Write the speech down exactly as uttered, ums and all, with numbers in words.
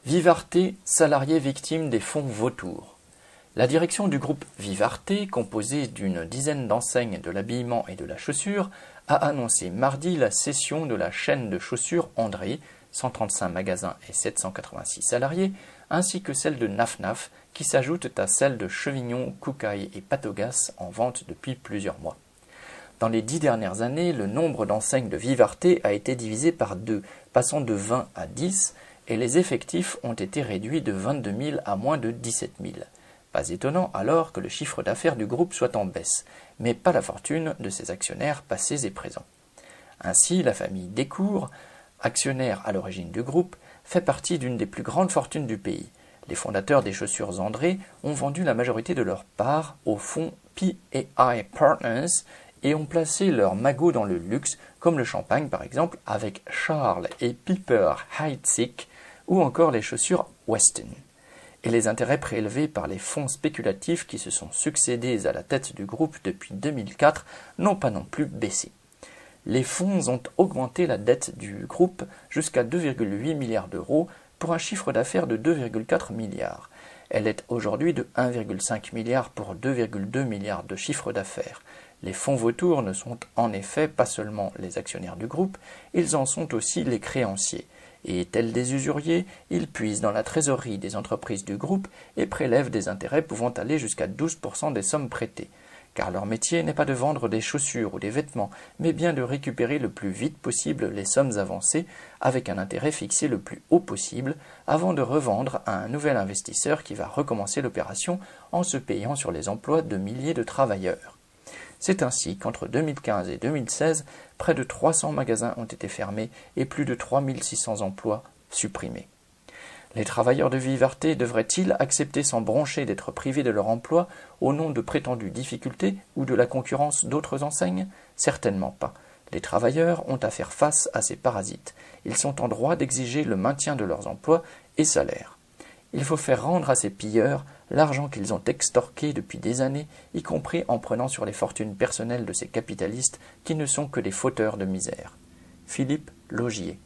Vivarte, salariés victimes des fonds vautours. La direction du groupe Vivarte, composée d'une dizaine d'enseignes de l'habillement et de la chaussure, a annoncé mardi la cession de la chaîne de chaussures André, cent trente-cinq magasins et sept cent quatre-vingt-six salariés, ainsi que celle de Naf Naf, qui s'ajoute à celle de Chevignon, Koukaï et Patogas en vente depuis plusieurs mois. Dans les dix dernières années, le nombre d'enseignes de Vivarte a été divisé par deux, passant de vingt à dix, et les effectifs ont été réduits de vingt-deux mille à moins de dix-sept mille. Pas étonnant alors que le chiffre d'affaires du groupe soit en baisse, mais pas la fortune de ses actionnaires passés et présents. Ainsi, la famille Descours, actionnaire à l'origine du groupe, fait partie d'une des plus grandes fortunes du pays. Les fondateurs des chaussures André ont vendu la majorité de leurs parts au fonds P A I Partners et ont placé leurs magots dans le luxe, comme le champagne par exemple, avec Charles et Piper Heidsieck, ou encore les chaussures Weston. Et les intérêts prélevés par les fonds spéculatifs qui se sont succédés à la tête du groupe depuis deux mille quatre n'ont pas non plus baissé. Les fonds ont augmenté la dette du groupe jusqu'à deux virgule huit milliards d'euros pour un chiffre d'affaires de deux virgule quatre milliards. Elle est aujourd'hui de un virgule cinq milliard pour deux virgule deux milliards de chiffre d'affaires. Les fonds vautours ne sont en effet pas seulement les actionnaires du groupe, ils en sont aussi les créanciers. Et tels des usuriers, ils puisent dans la trésorerie des entreprises du groupe et prélèvent des intérêts pouvant aller jusqu'à douze pour cent des sommes prêtées. Car leur métier n'est pas de vendre des chaussures ou des vêtements, mais bien de récupérer le plus vite possible les sommes avancées, avec un intérêt fixé le plus haut possible, avant de revendre à un nouvel investisseur qui va recommencer l'opération en se payant sur les emplois de milliers de travailleurs. C'est ainsi qu'entre deux mille quinze et deux mille seize, près de trois cents magasins ont été fermés et plus de trois mille six cents emplois supprimés. Les travailleurs de Vivarte devraient-ils accepter sans broncher d'être privés de leur emploi au nom de prétendues difficultés ou de la concurrence d'autres enseignes? Certainement pas. Les travailleurs ont à faire face à ces parasites. Ils sont en droit d'exiger le maintien de leurs emplois et salaires. Il faut faire rendre à ces pilleurs l'argent qu'ils ont extorqué depuis des années, y compris en prenant sur les fortunes personnelles de ces capitalistes qui ne sont que des fauteurs de misère. Philippe Laugier.